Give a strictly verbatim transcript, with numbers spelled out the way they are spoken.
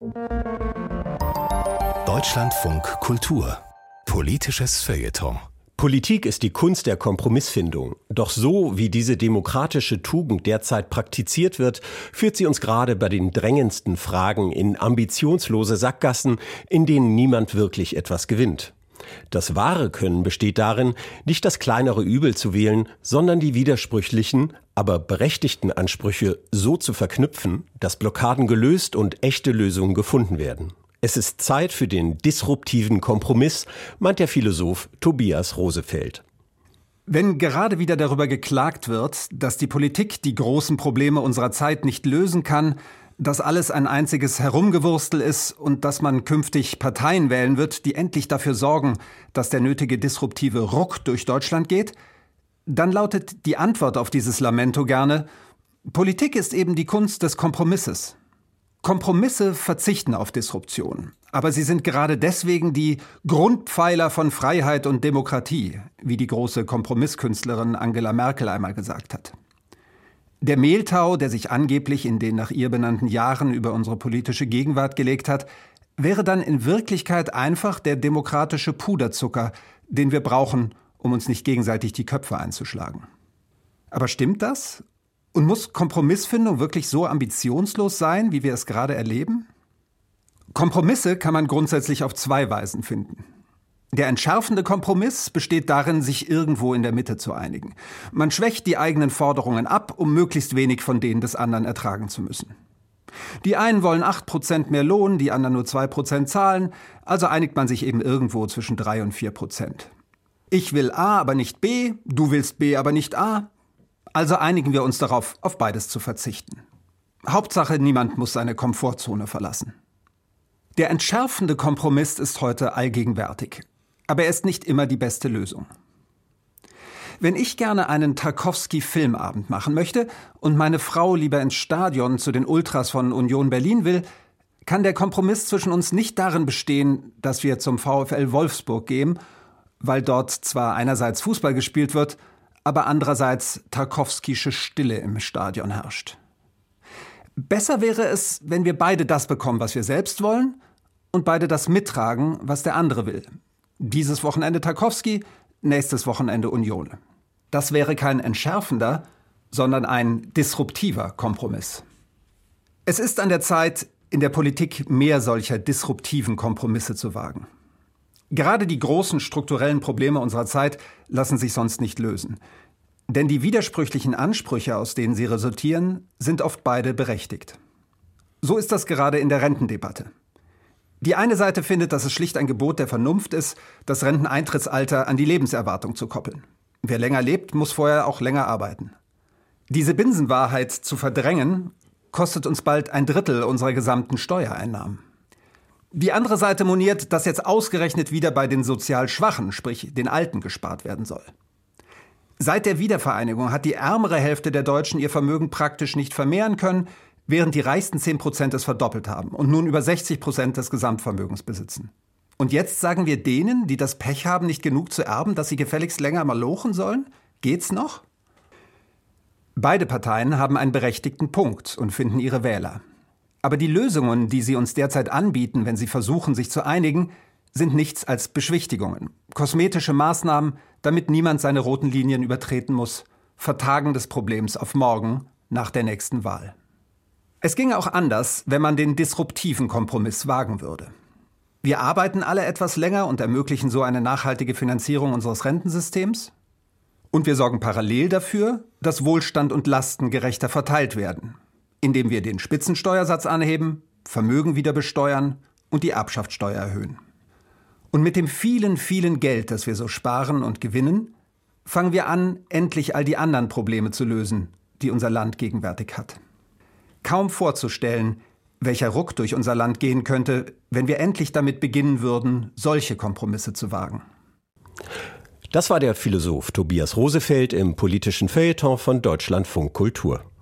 Deutschlandfunk Kultur. Politisches Feuilleton. Politik ist die Kunst der Kompromissfindung. Doch so, wie diese demokratische Tugend derzeit praktiziert wird, führt sie uns gerade bei den drängendsten Fragen in ambitionslose Sackgassen, in denen niemand wirklich etwas gewinnt. Das wahre Können besteht darin, nicht das kleinere Übel zu wählen, sondern die widersprüchlichen, aber berechtigten Ansprüche so zu verknüpfen, dass Blockaden gelöst und echte Lösungen gefunden werden. Es ist Zeit für den disruptiven Kompromiss, meint der Philosoph Tobias Rosefeld. Wenn gerade wieder darüber geklagt wird, dass die Politik die großen Probleme unserer Zeit nicht lösen kann, dass alles ein einziges Herumgewurstel ist und dass man künftig Parteien wählen wird, die endlich dafür sorgen, dass der nötige disruptive Ruck durch Deutschland geht, dann lautet die Antwort auf dieses Lamento gerne: Politik ist eben die Kunst des Kompromisses. Kompromisse verzichten auf Disruption, aber sie sind gerade deswegen die Grundpfeiler von Freiheit und Demokratie, wie die große Kompromisskünstlerin Angela Merkel einmal gesagt hat. Der Mehltau, der sich angeblich in den nach ihr benannten Jahren über unsere politische Gegenwart gelegt hat, wäre dann in Wirklichkeit einfach der demokratische Puderzucker, den wir brauchen, um uns nicht gegenseitig die Köpfe einzuschlagen. Aber stimmt das? Und muss Kompromissfindung wirklich so ambitionslos sein, wie wir es gerade erleben? Kompromisse kann man grundsätzlich auf zwei Weisen finden. Der entschärfende Kompromiss besteht darin, sich irgendwo in der Mitte zu einigen. Man schwächt die eigenen Forderungen ab, um möglichst wenig von denen des anderen ertragen zu müssen. Die einen wollen acht Prozent mehr Lohn, die anderen nur zwei Prozent zahlen, also einigt man sich eben irgendwo zwischen drei und vier Prozent. Ich will A, aber nicht B, du willst B, aber nicht A. Also einigen wir uns darauf, auf beides zu verzichten. Hauptsache, niemand muss seine Komfortzone verlassen. Der entschärfende Kompromiss ist heute allgegenwärtig. Aber er ist nicht immer die beste Lösung. Wenn ich gerne einen Tarkowski-Filmabend machen möchte und meine Frau lieber ins Stadion zu den Ultras von Union Berlin will, kann der Kompromiss zwischen uns nicht darin bestehen, dass wir zum VfL Wolfsburg gehen, weil dort zwar einerseits Fußball gespielt wird, aber andererseits tarkowskische Stille im Stadion herrscht. Besser wäre es, wenn wir beide das bekommen, was wir selbst wollen, und beide das mittragen, was der andere will. Dieses Wochenende Tarkowski, nächstes Wochenende Union. Das wäre kein entschärfender, sondern ein disruptiver Kompromiss. Es ist an der Zeit, in der Politik mehr solcher disruptiven Kompromisse zu wagen. Gerade die großen strukturellen Probleme unserer Zeit lassen sich sonst nicht lösen. Denn die widersprüchlichen Ansprüche, aus denen sie resultieren, sind oft beide berechtigt. So ist das gerade in der Rentendebatte. Die eine Seite findet, dass es schlicht ein Gebot der Vernunft ist, das Renteneintrittsalter an die Lebenserwartung zu koppeln. Wer länger lebt, muss vorher auch länger arbeiten. Diese Binsenwahrheit zu verdrängen, kostet uns bald ein Drittel unserer gesamten Steuereinnahmen. Die andere Seite moniert, dass jetzt ausgerechnet wieder bei den sozial Schwachen, sprich den Alten, gespart werden soll. Seit der Wiedervereinigung hat die ärmere Hälfte der Deutschen ihr Vermögen praktisch nicht vermehren können, während die reichsten zehn Prozent es verdoppelt haben und nun über sechzig Prozent des Gesamtvermögens besitzen. Und jetzt sagen wir denen, die das Pech haben, nicht genug zu erben, dass sie gefälligst länger mal lochen sollen? Geht's noch? Beide Parteien haben einen berechtigten Punkt und finden ihre Wähler. Aber die Lösungen, die sie uns derzeit anbieten, wenn sie versuchen, sich zu einigen, sind nichts als Beschwichtigungen, kosmetische Maßnahmen, damit niemand seine roten Linien übertreten muss, Vertagen des Problems auf morgen nach der nächsten Wahl. Es ginge auch anders, wenn man den disruptiven Kompromiss wagen würde. Wir arbeiten alle etwas länger und ermöglichen so eine nachhaltige Finanzierung unseres Rentensystems. Und wir sorgen parallel dafür, dass Wohlstand und Lasten gerechter verteilt werden, indem wir den Spitzensteuersatz anheben, Vermögen wieder besteuern und die Erbschaftssteuer erhöhen. Und mit dem vielen, vielen Geld, das wir so sparen und gewinnen, fangen wir an, endlich all die anderen Probleme zu lösen, die unser Land gegenwärtig hat. Kaum vorzustellen, welcher Ruck durch unser Land gehen könnte, wenn wir endlich damit beginnen würden, solche Kompromisse zu wagen. Das war der Philosoph Tobias Rosefeld im politischen Feuilleton von Deutschlandfunk Kultur.